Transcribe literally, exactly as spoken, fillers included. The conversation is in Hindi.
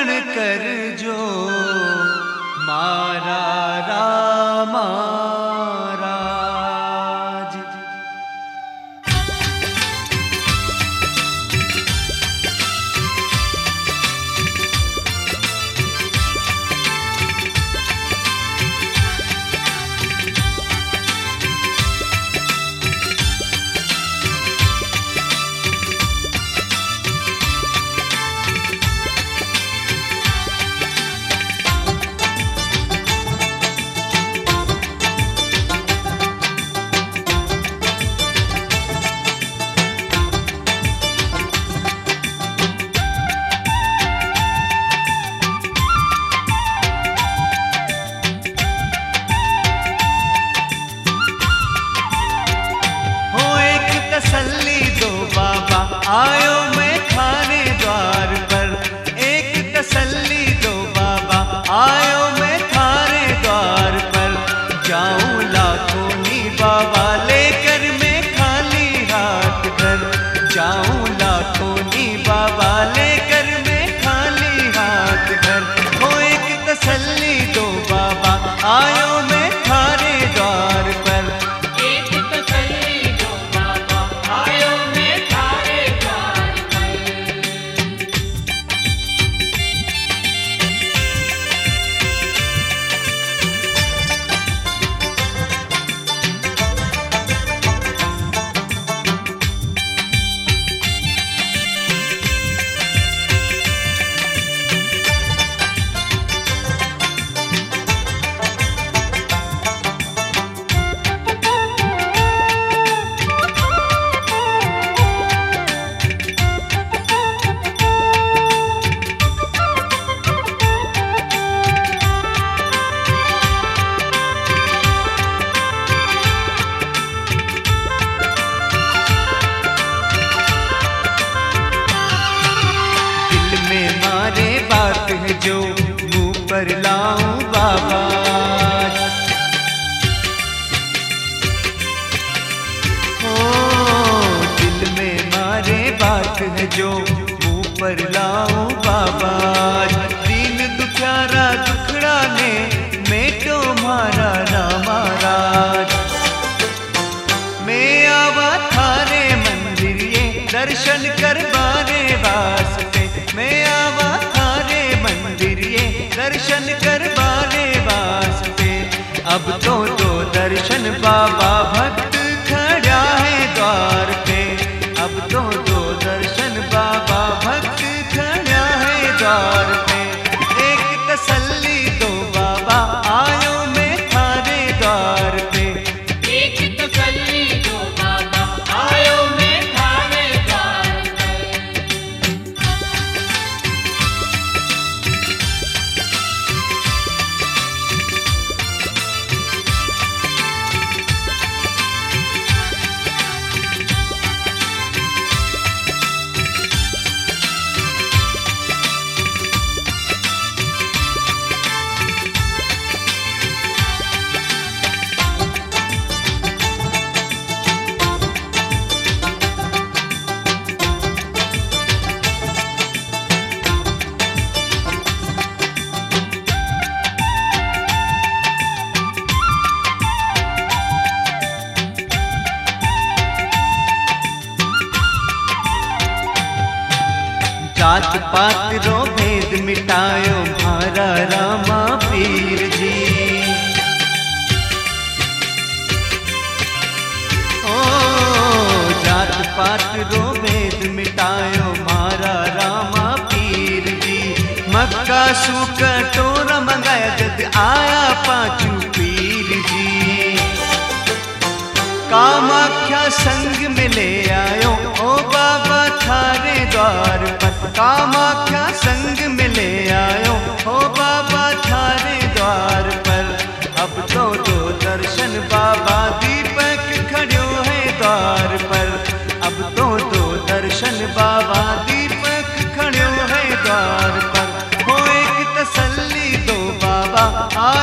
पूरण कर जो मारा रामा राज। तसल्ली दो बाबा आयो मैं थाने द्वार पर, एक तसल्ली दो बाबा आयो मैं थाने द्वार पर। जाऊं लाखों नी बाबा लेकर मैं खाली हाथ घर, जाऊं लाखों नी बाबा लेकर मैं खाली हाथ घर। हो एक तसल्ली दो बाबा आयो मैं थाने द्वार पर। बात है जो मुंह पर लाऊं बाबा, ओ दिल में मारे बात है जो मुंह पर लाऊं बाबा। दीन दुखियारा दुखड़ा ने मेटो मारा रामा राज। मैं आवा थारे मंदिर ये दर्शन करवाने वास्ते, मैं आवा दर्शन करवाने वास्ते। अब तो दो दर्शन बाबा भक्त खड़ा है द्वार पे, अब तो दो दर्शन बाबा भक्त खड़ा है द्वार पे। एक तसल्ली दो बाबा आयो मैं थाने द्वार पे, एक तसल्ली दो बाबा आयो मैं थाने द्वार पे। जात पात रो भेद मिटायो मारा रामा पीर जी। ओ जात पात रो भेद मिटायो मारा रामा पीर जी। मक्का सू कटोरा मंगाया जद आया पांचू पीर जी। कामाख्या संग में ले आयो ओ बाबा थारे द्वार पर, कामाख्या संग में ले आयो ओ बाबा थारे द्वार पर। अब तो दो दर्शन बाबा दीपक खड़ो है द्वार पर, अब तो दो दर्शन बाबा दीपक खड़ो है द्वार पर। हो एक तसल्ली दो बाबा आ